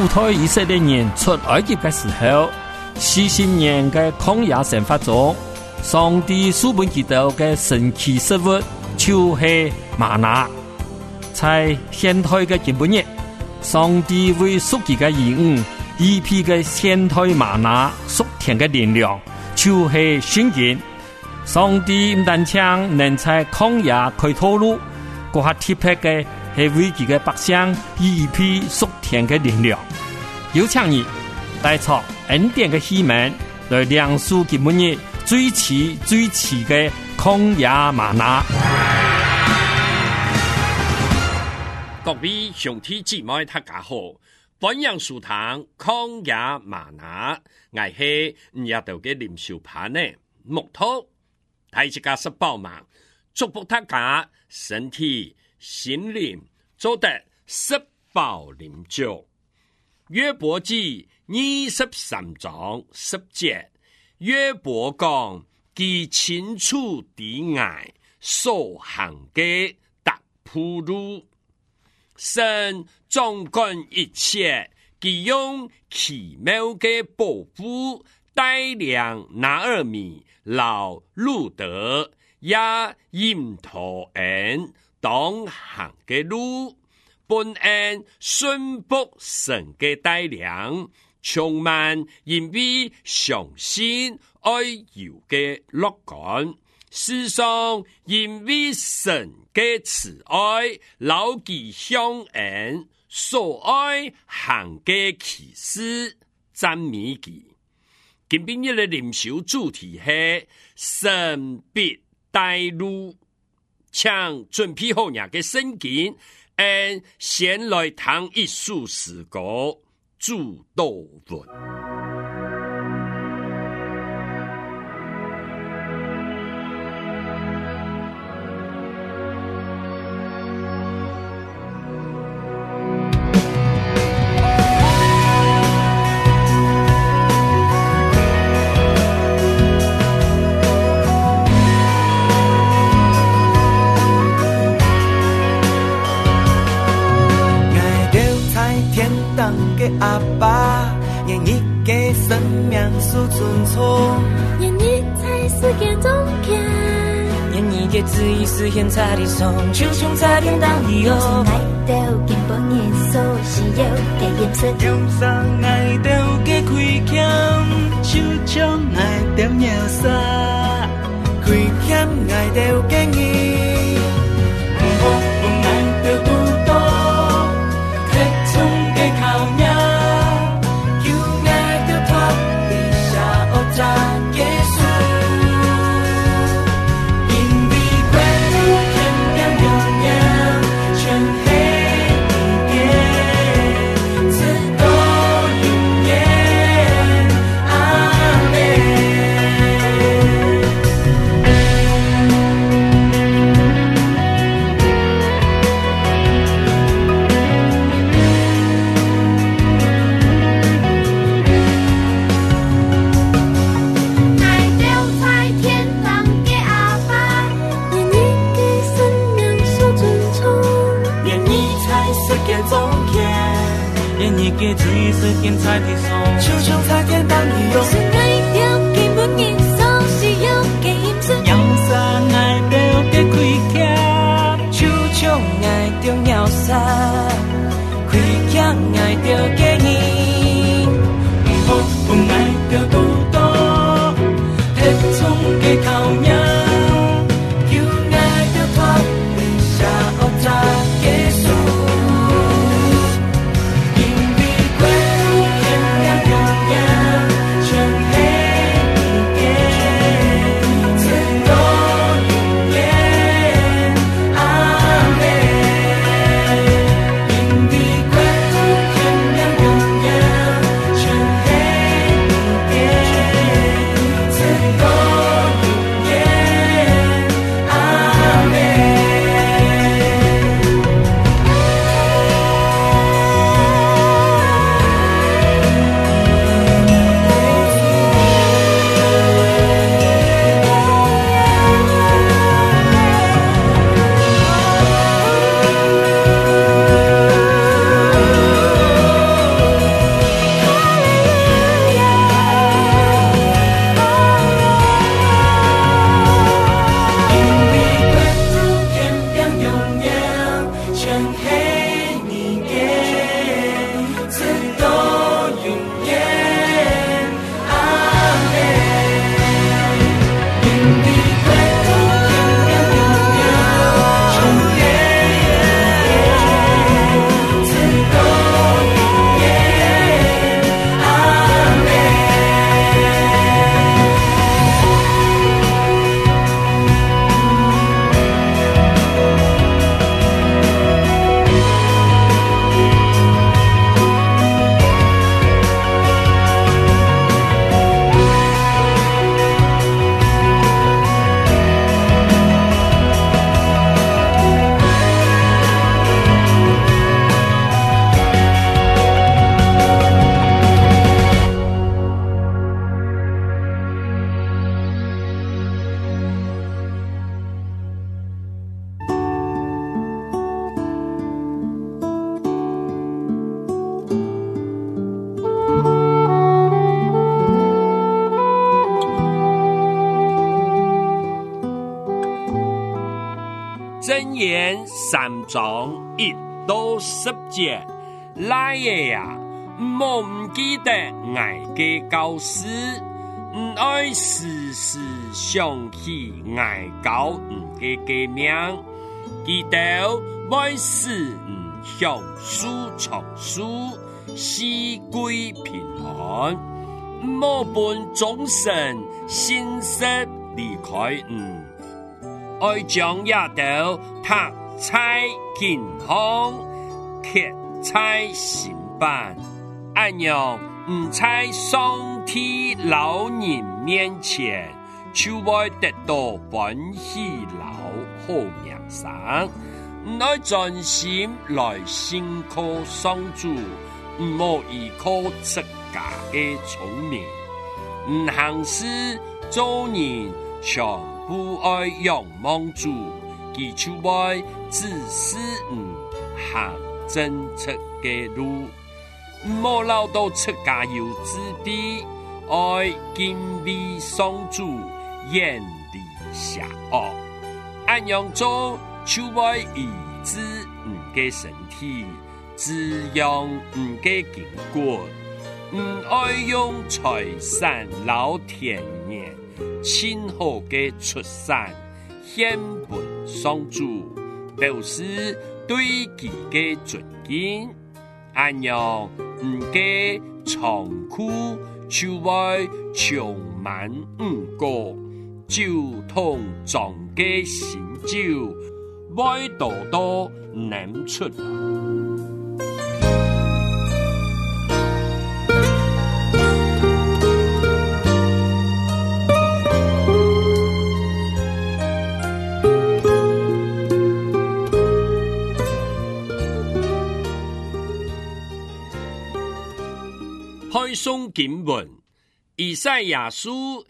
苦推以色列人出埃及的时候，40年的曠野生活中，上帝赐给他們的神奇食物就是嗎哪。在現代的今日，上帝為屬佢嘅兒女預備嘅現代嗎哪屬天嘅力量，就是聖經。上帝唔單止能在曠野開道路，嗰下特別嘅係為佢嘅百姓預備屬天嘅力量。有請你帶出恩典嘅希望，來亮出今日最遲嘅曠野嗎哪。 各位兄弟姊妹大家好，本陽書堂曠野嗎哪，我係日頭嘅林秀盤呢木頭，大家是幫忙，祝福大家身體心靈做得食飽靈足。約伯記23章10節，約伯講佢清楚地愛所行嘅踏鋪路。神掌管一切，佢用奇妙嘅保護帶領拿俄米、老路德也引導人當行嘅路，本按順服神嘅帶領，充滿因為相信愛有嘅樂觀。世上因為神嘅慈愛，牢記相恩，所愛行嘅奇事，讚美佢。今天嘅靈修主題係神必帶路，請準備好你嘅聖經，先來聽一首詩歌，主禱文。 阿爸，願你嘅生命數尊重， 願你在世間中間， 願你嘅旨意實現在地上，就像在天堂裡哦。 愛到根本耶穌是有嘅顏色， 用上愛到嘅開腔，就像愛到秒殺，開腔愛到嘅你，唔好唔愛到多多，鐵中嘅靠娘。就像在天堂裡有神愛到基本耶穌是有嘅顏色，讓生愛到嘅開腔，就像愛到秒殺，開腔愛到嘅你，唔好唔愛到多多，鐵中嘅靠娘，要愛到脫離下惡渣耶穌。全黑箴言3章1到10節，來嘅呀，莫唔記得愛嘅教師，唔愛時時想起愛教唔嘅嘅名，記得每時唔向書藏書，四歸平安，莫本終身心色離開愛將也到讀在健康，刻在心版，安樣唔在上帝老人面前，就會得到本喜老好名聲。唔愛專心來信靠上主，唔好依靠自家嘅聰明，唔行事做人全不愛仰望主，佢就會自私行正直嘅路，唔好留到自家有自卑，愛敬畏上主，遠離邪惡。安樣做就會醫治唔嘅身體，滋養唔嘅筋骨，唔愛用財產撈田野。親好嘅出產獻本上主，表示對佢嘅尊敬。安樣唔嘅倉庫就會充滿果，就同裝嘅新酒，味道都飲出來。開誦經文，以賽亞書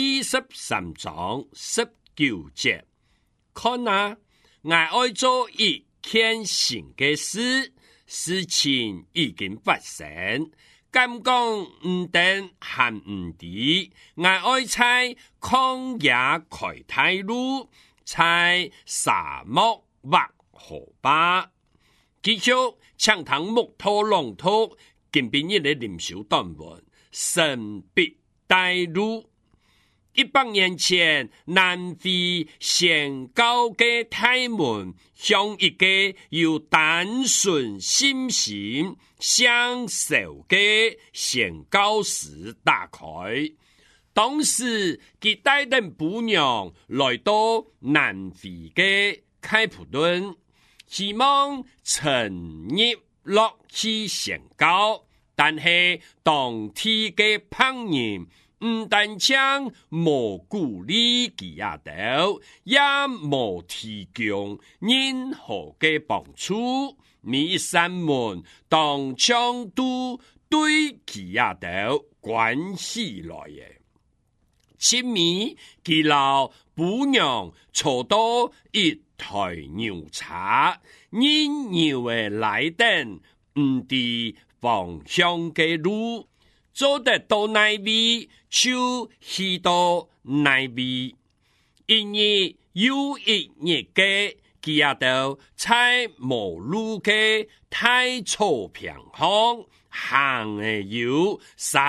43章19節。看啊，我愛做一件新嘅事，事情已經發生，敢講唔等還唔知，我愛在曠野開大路，在沙漠畫河壩。繼續搶堂木頭龍頭。今晡日的靈修短文，神必帶路。100年前，南非宣教嘅大門向一個有單純心心享受嘅宣教士打開。當時，佢帶領婦娘來到南非嘅開普敦，希望沉入落去宣教。但係當地嘅朋友唔但將無鼓勵佢阿到，也無提供任何嘅幫助，每一扇門當場都對佢阿到關起來嘅。前面佢老婦娘坐到一台牛車，人牛嘅來等唔知方向嘅路，走得到哪邊就去到哪邊。因為有一日嘅佢也到在無路嘅大草坪上行嘅有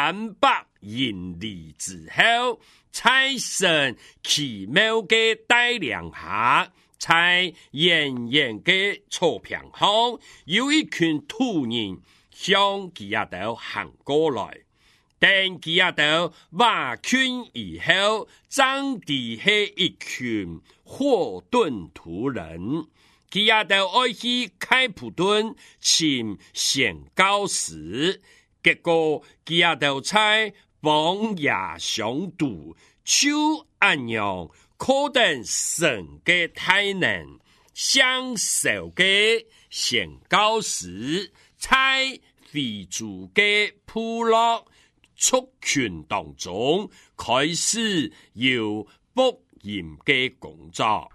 300英里之後，在神奇妙嘅帶領下，在遠遠嘅草坪上有一群土人向基亞島行過來，但基亞島挖圈以後，長地係一群霍頓土人。基亞島愛去開普敦尋宣教士，結果基亞島在荒野上度，就安樣可等神嘅大能，享受嘅宣教士在非洲嘅部落族群當中開始有福音嘅工作。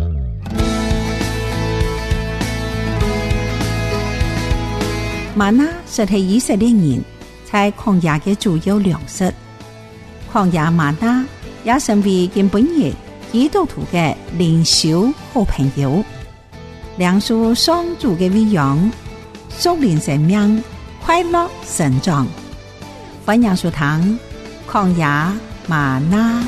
嗎哪實係以色列人在曠野嘅主要糧食，曠野嗎哪也成為根本日基督徒嘅靈修好朋友。 梁树双主嘅威扬，属灵生命快乐成长。欢迎收听曠野嗎哪。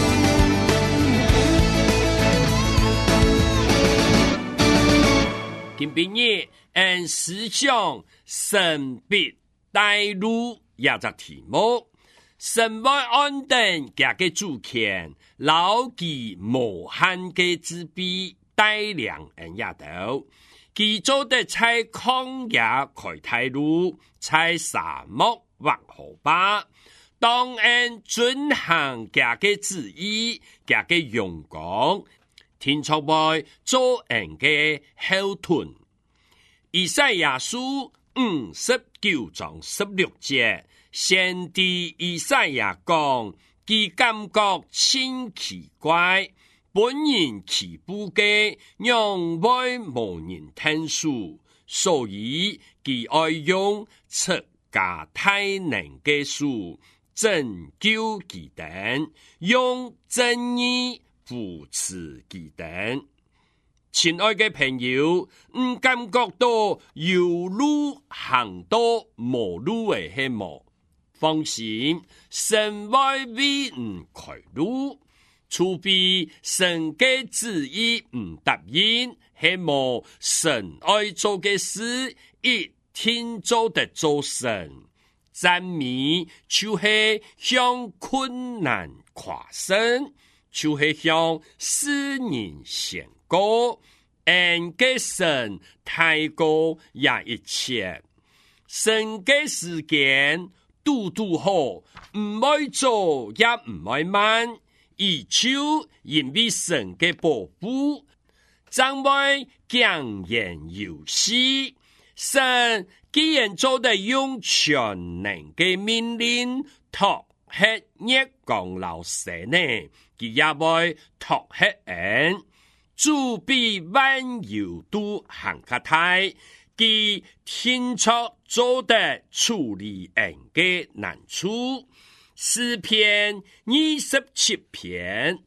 今晡日按思想神秘帶路也隻題目，神愛安定家嘅主權，牢記無限嘅自卑帶領人也到，佢做得在曠野開大路，在沙漠畫河壩，當按遵行家嘅旨意，家嘅勇敢，天出來做人嘅後盾。以賽亞書59章16節，先知以賽亞講，佢感覺真奇怪，本人起步嘅讓外無人聽數，所以佢愛用出家大能嘅書拯救佢等，用正義扶持佢等。親愛嘅朋友，感覺到有路行到無路嘅係無？放心，神會為開路，除非神嘅旨意答應，係無神愛做嘅事，一天做得做神。讚美就是向困難誇勝，就是向世人宣告，恩嘅神太高也一切，神嘅時間嘟嘟好，唔愛做也唔愛慢，而就因為神嘅保護，將會強顏有序。神既然做得用全能嘅命令托hết nhất còn lão sẽ nè, kỳ ya boi thọc hết ến. Chủ bị văn yếu tu hàng khá thái, kỳ thiên cho做得處理ến嘅難處。詩篇27篇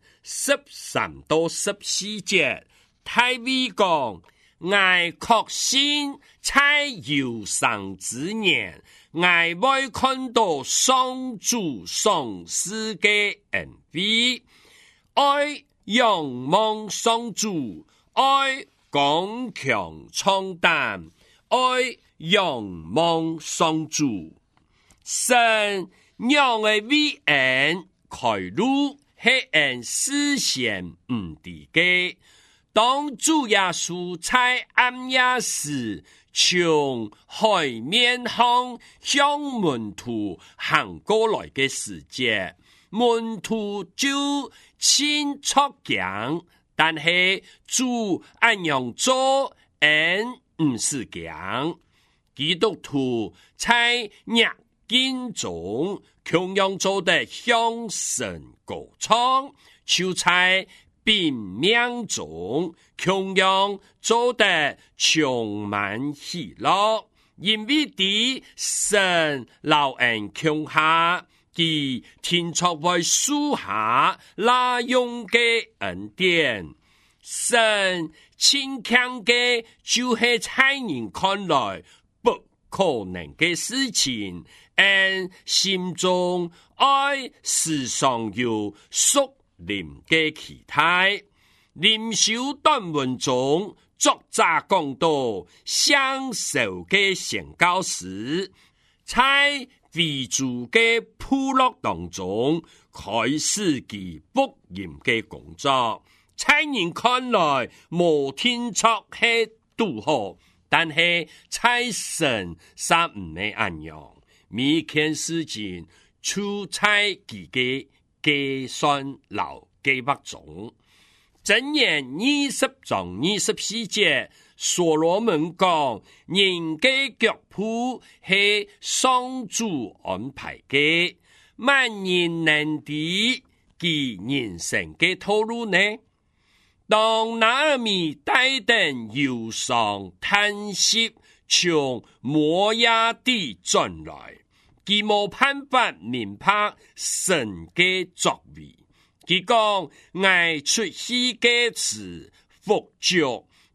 13到14節，大衛講，我確信在有生之年，我會看到上主上師嘅恩惠，愛仰望上主，愛剛強壯膽，愛仰望上主。神讓嘅為恩開路，係恩實現唔地嘅。當主耶穌在暗夜時從海面上向門徒行過來嘅時節，門徒就親觸驚，但係主按樣做，恩唔是驚。基督徒在逆境中，同樣做得向神歌唱，就在病命中，同樣做得充滿喜樂，因為在神老人腳下，佢天作為樹下那用嘅恩典。神親強嘅就係在人看來不可能嘅事情，而心中愛時常有屬靈嘅期待。靈修短文中，作者講到享受嘅宣告時，在為主嘅部落當中開始其福音嘅工作。在人看來無天作係拄好，但係在神卻唔係咁樣。每件事情出在自己計算老計劃中。箴言20章24節，所羅門講，人嘅腳步係上主安排嘅，萬人能敵其人生嘅道路呢？當拿俄米帶等憂傷嘆息從摩押地轉來，佢冇辦法明白神嘅作為。佢講，愛出去嘅詞服著，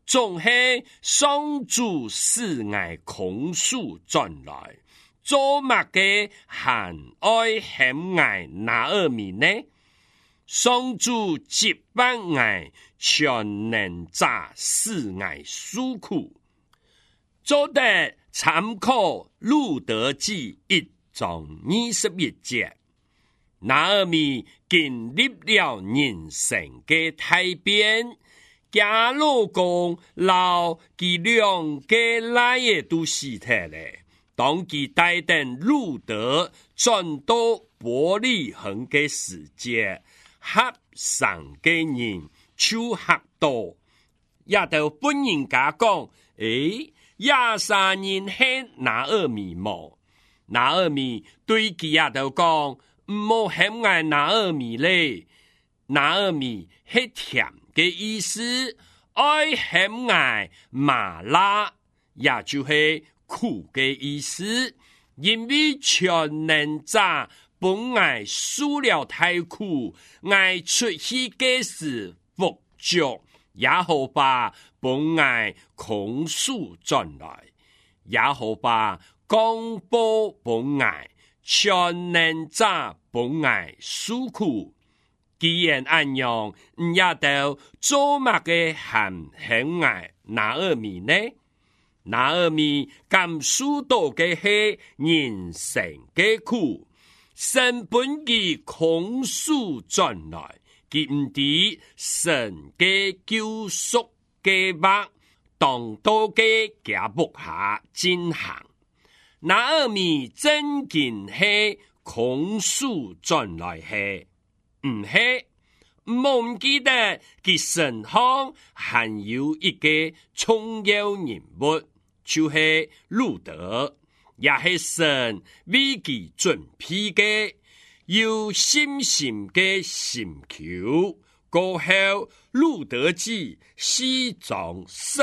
總係上主使我空數轉來，做乜嘅限愛欠我拿俄米呢？上主接班我，全能者使我受苦。做得參考路德記1章21節，拿俄米經歷了人生嘅大變，家老公老佢兩個奶爺都死咗咧。當佢帶定路德轉到伯利恆嘅時節，合上嘅人就合到，也就本人家講，23人係拿俄米冇，拿俄米對佢也就講，唔好欠我拿俄米咧，拿俄米係甜嘅意思，愛欠我麻辣，也就係苦嘅意思，因為全能者本愛受了太苦，愛出去嘅時服著，也好把本愛空數轉來，也好把公布本愛全能者本愛受苦。既然安樣，也就做乜嘅限欠愛拿俄米呢？拿俄米感受到嘅係人生嘅苦，神本嘅空數轉來，佢唔知神嘅救贖計劃當到嘅腳步下進行。拿俄米真見係空數轉來係，唔係唔記得佢身旁還有一個重要人物。就是路德，也是神為佢準備嘅有信心嘅心求。過後路德記4章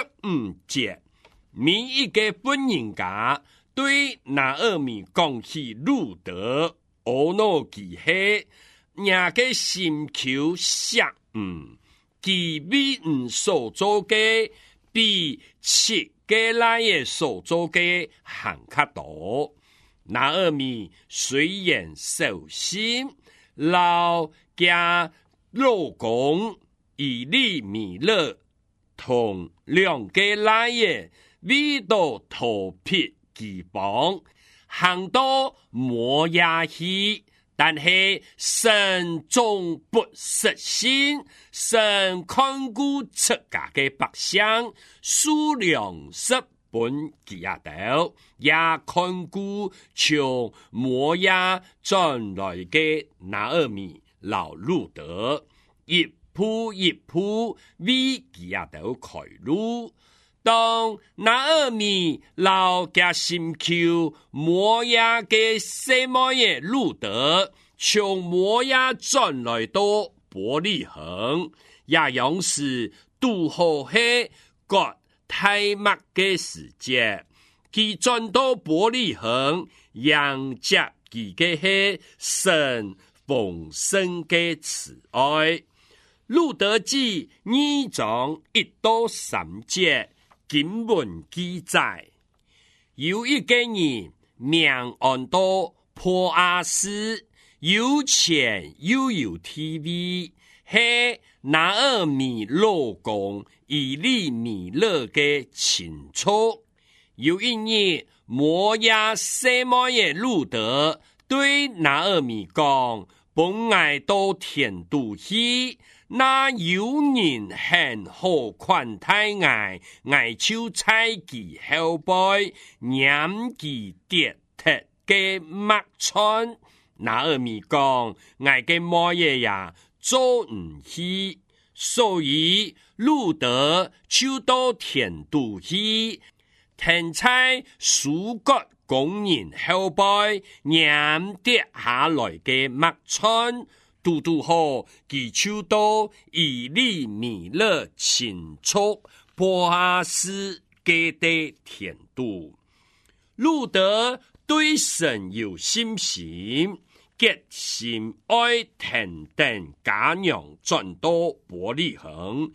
15節，每一個本人家對拿俄米講起路德，我諾記係也個心求想佢為所做嘅比切嘅那嘢所做嘅行較多，拿俄米雖然受心，老家老公以利米勒同兩個那嘢為到逃避饑荒，行到摩亞去，但係神總不失心，神看顧自家嘅百姓，數量10本記下到，也看顧從摩亞轉來嘅拿俄米老路德，一步一步為記下到開路。當拿俄米老家心求摩亞嘅什麼嘢路德，從摩亞轉來到伯利恆，也樣是拄好係割大麥嘅時節，佢轉到伯利恆，迎接佢嘅係神豐盛嘅慈愛。路德記2章1到3節經文記載，有一個人名按到波阿斯，有錢又有地位，係拿俄米老公以利米勒嘅親戚。有一日，摩亞什麼嘢路德對拿俄米講，本愛到田度去，那有人很好款待愛，愛就採其後背，念其跌脫嘅麥川。拿俄米講，愛嘅乜嘢呀，做唔起，所以路德就到田度去，田菜蔬果工人後背，念跌下來嘅麥川。嘟嘟好，佢就到以利米勒親戚波阿斯嘅地田度。路德對神有信心，決心愛田等家娘轉到伯利恆，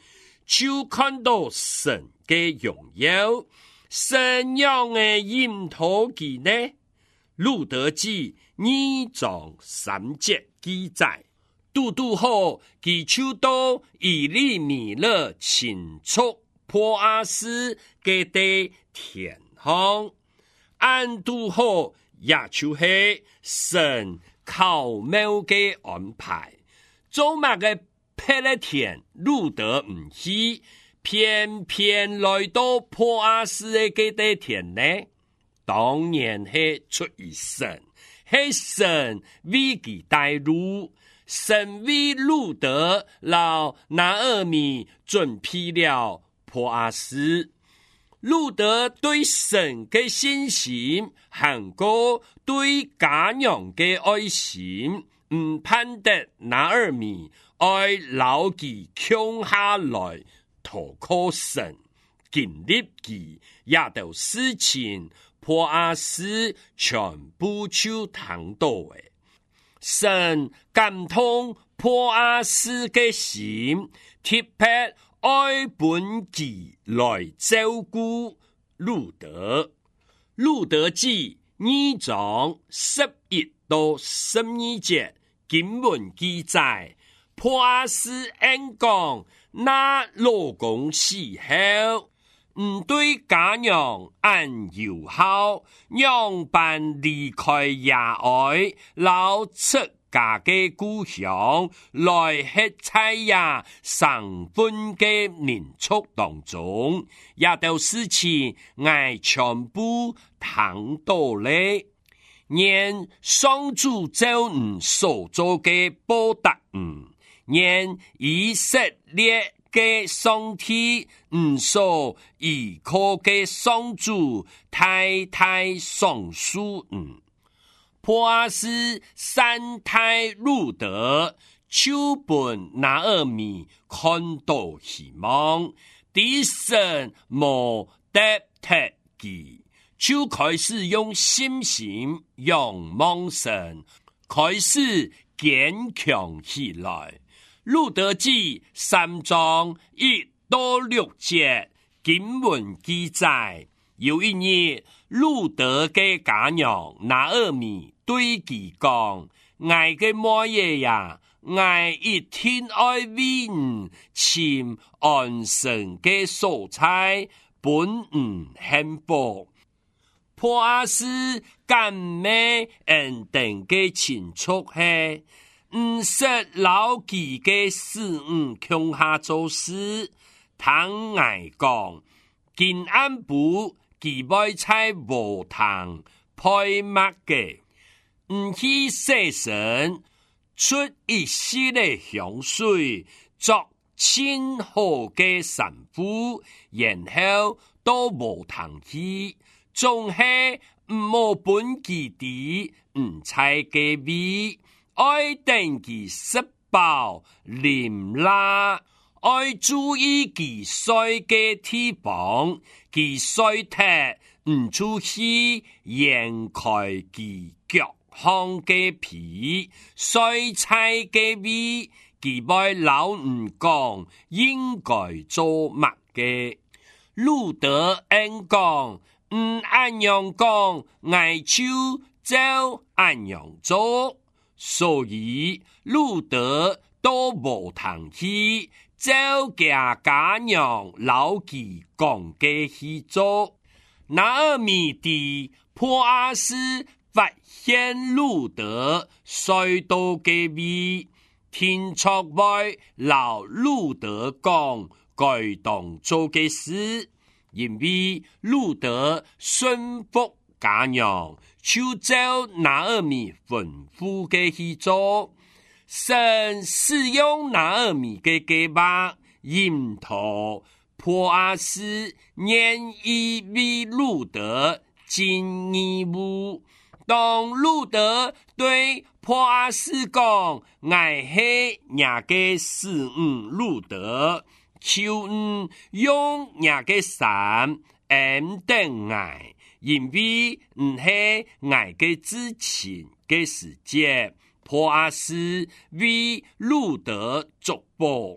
就看到神嘅荣耀，神样嘅引导佢呢？路德記2章3節記載，拄好佢就到以利米勒親屬波阿斯嘅地田行，按拄好也就是神巧妙嘅安排。做乜嘅劈了田，路德唔去，偏偏來到波阿斯嘅地田呢？當然係出於神，係神為佢帶路，神為路德老拿俄米準備了波阿斯。路德對神嘅信心，韓國對家娘嘅愛心，唔盼得拿俄米愛老佢強下來投靠神，經歷佢也都事情。波阿斯全部就談到誒，神感通波阿斯嘅心，特別愛本己來照顧路德。路德記2章11到12節經文記載，波阿斯恩講那老公死後，唔對家娘按友好，讓伴離開野外，老出家嘅故鄉，來喺菜呀生分嘅民族當中，也都事情我全部談到咧。願上主照唔所做嘅報答願以色列嘅上帝唔所依靠嘅上主太太上書波阿斯三太路德就本拿俄米看到希望，啲神冇得踢佢，就開始用信心仰望神，開始堅強起來。路德記3章1到6節經文記載，有一日路德嘅家娘拿俄米對佢講：我嘅媽爺呀，我一天愛為你尋安神嘅素材，本幸福。波阿斯甘美恩定嘅親屬係唔識老記嘅事強下做事，聽我講，今晚不期待在無堂配麥嘅，唔去洗身，出一絲嘅香水，作親好嘅神父，然後到無堂去，仲係唔冇本基地唔猜嘅味。愛定其食飽淋啦，愛注意其衰嘅地方，其衰踢唔出去掩蓋其腳項嘅皮，衰菜嘅味，其愛老唔講應該做乜嘅。路德恩講唔按樣講，愛就照按樣做。所以路德都無通去，照家娘老記講嘅去做。拿俄米的波阿斯發現路德衰到嘅味，聽出來老路德講該當做嘅事，因為路德順服家娘，就照拿俄米吩咐嘅去做。神使用拿俄米嘅計劃，引導波阿斯願意為路德盡義務。當路德對波阿斯講，我係你嘅使路德，求你用你嘅衫恩等我。因為唔係我嘅之前嘅時節，波阿斯為路德祝福，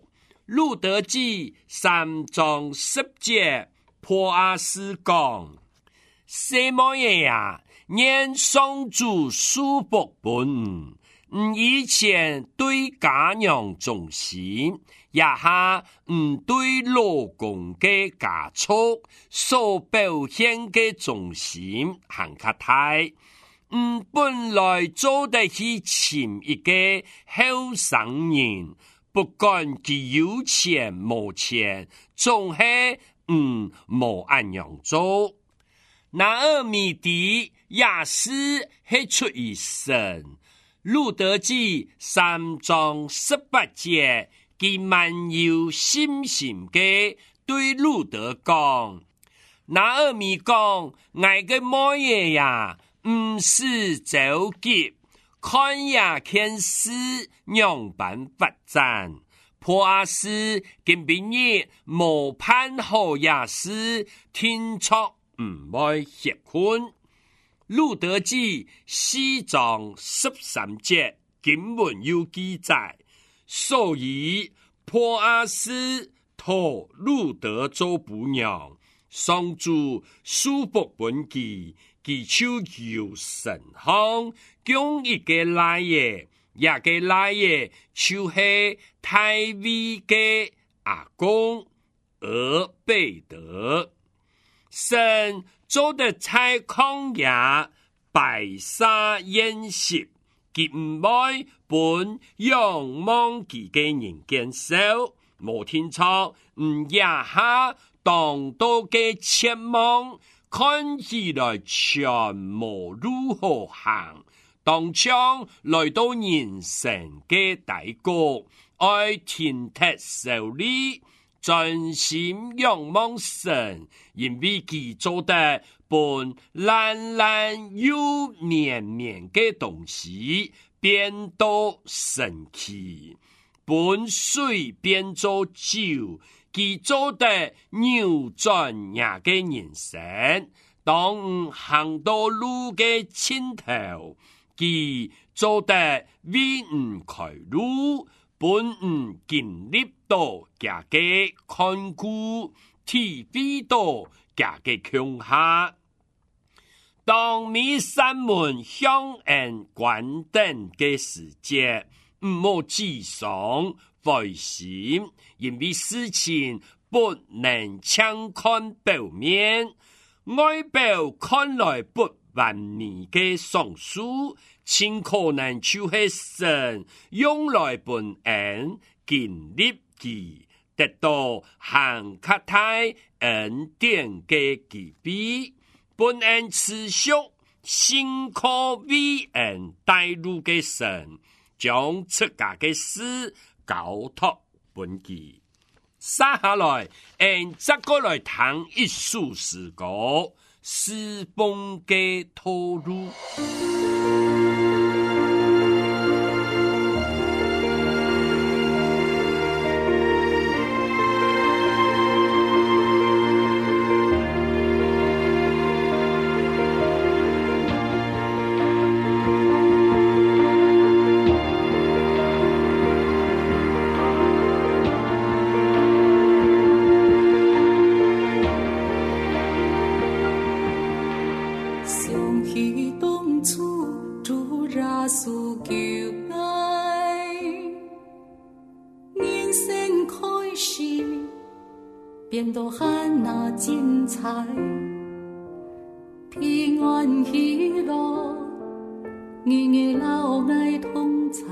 路德記3章10節，波阿斯講：什麼嘢呀？願上主賜福本。以前對家娘忠心，也下對老公嘅家畜所表現嘅忠心很較大。本來做得起前一個後生人，不管佢有錢冇錢，總係冇按樣做。拿俄米底也是係出於神。路德記3章18節，佢滿有信心嘅對路德講：拿俄米講，愛個乜嘢呀？是走急，看也看事樣般發展。波阿斯跟別人無盼好也是聽錯會結婚。路德記4章13節經文有記載，所以波阿斯託路德做伴娘，上主賜福本記，佢就有神行，供一個來爺，一個來爺就是大衛嘅阿公俄貝德。神做得在曠野白沙宴席，佢唔會本仰望佢嘅人見手，無聽錯，也下當到嘅前望，看起來全無如何行，當將來到人生嘅大國，愛天鐵受理，專心仰望神，因為佢做得本爛爛又綿綿嘅東西變到神奇，本水變做酒，佢做得扭轉也嘅人生。當行到路嘅盡頭，佢做得為開路，本經歷到家嘅看顧，體會到家嘅強下。當彌撒門響應關燈嘅時節，唔好沮喪灰心，因為事情不能輕看表面，外表看來不完美嘅上述，盡可能就是神用來本恩建立佢，得到行較大恩典嘅機會。本恩持續，信靠為恩帶路嘅神，將自家嘅事交託本記。接下來，這個來談一首詩歌，侍奉嘅投入。 變到很那精彩，平安喜樂，日日老愛同在，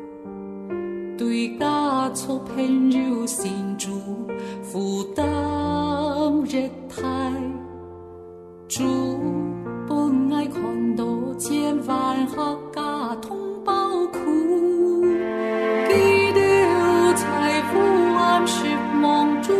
對家族朋友心主負擔日太，主本愛看到千萬客家同胞苦，記得財富安是夢中。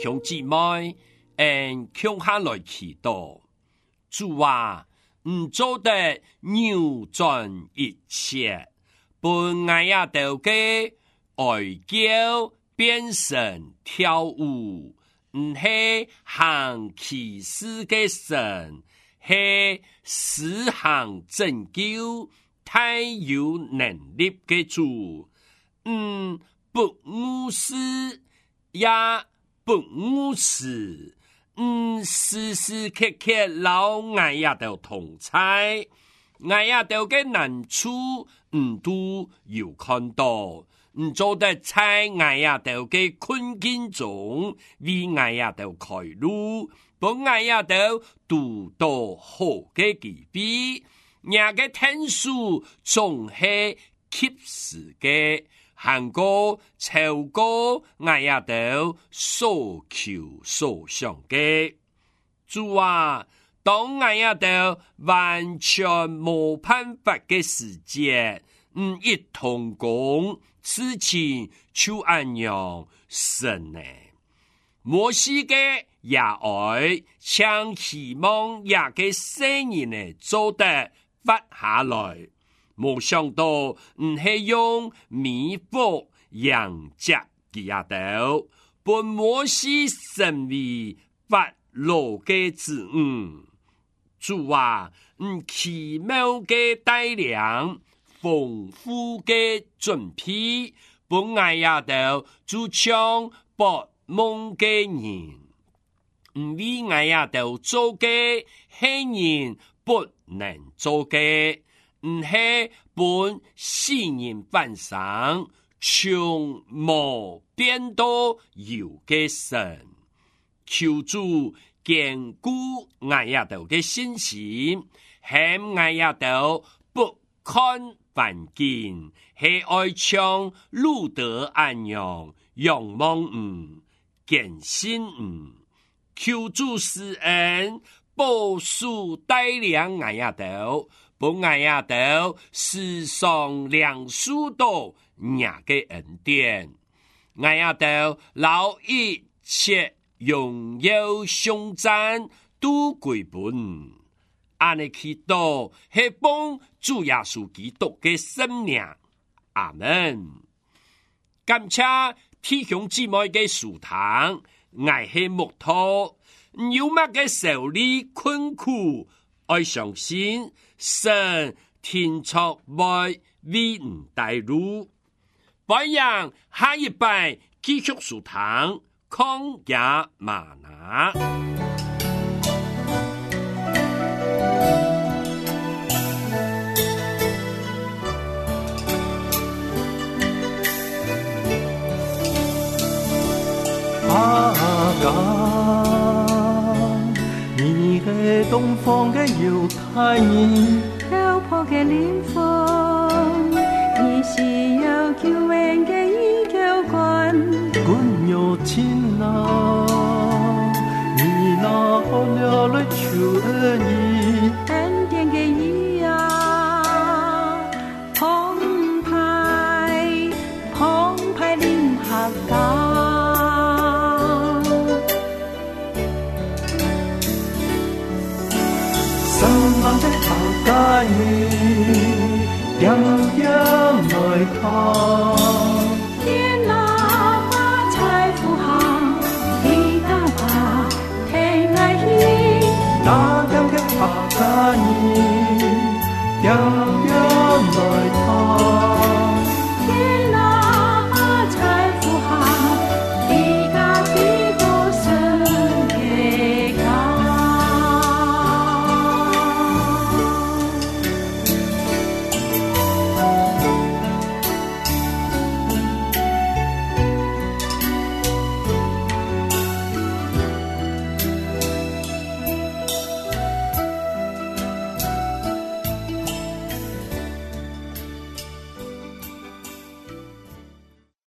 兄姊妹，向下來祈禱，主啊，做得扭轉一切，本愛呀道嘅愛叫變成跳舞，係行奇事嘅神，係施行拯救，太有能力嘅主，不誤事也不誤事，時時刻刻留愛呀道同在，愛呀道嘅難處都有看到，做得在愛呀道嘅困境中，為愛呀道開路，幫愛呀道渡到好嘅地邊，也嘅天數總係及時嘅。行過超過愛呀道所求所想嘅主啊，當愛呀道完全冇辦法嘅時節，一同講事情就安樣神呢？摩西嘅也愛將希望也嘅聲音呢做得發下來。冇想到係用米火養殖嘅呀道，本摩西成為法老嘅子女。主啊，奇妙嘅帶領，豐富嘅準備，本愛呀道就像博夢嘅人，為愛呀道做嘅係人不能做嘅。係本世人犯上，從無變到有嘅神，求主堅固愛呀道嘅信心，係愛呀道不看環境，係愛像路德安樣仰望堅信求主施恩，保守帶領愛呀道。本愛呀道時常兩數到亞嘅恩典，愛呀道老一切擁有雄讚都歸本，安尼祈禱係幫主耶穌基督嘅生命，阿門。感謝弟兄姊妹嘅屬堂，愛係木頭，有乜嘅受理困苦，愛相信。神天作愛為唔帶路，不然下一拜繼續屬堂曠野嗎哪。 阿剛，你係東方嘅猶太人， 漂泊嘅靈魂，你是有救恩嘅依靠關， 管有情郎，你那好了來求恩義， 恩典嘅義啊，澎湃臨客家。 愛你點點來看， 天哪把財富行，你大把聽愛意， 那點嘅客家人點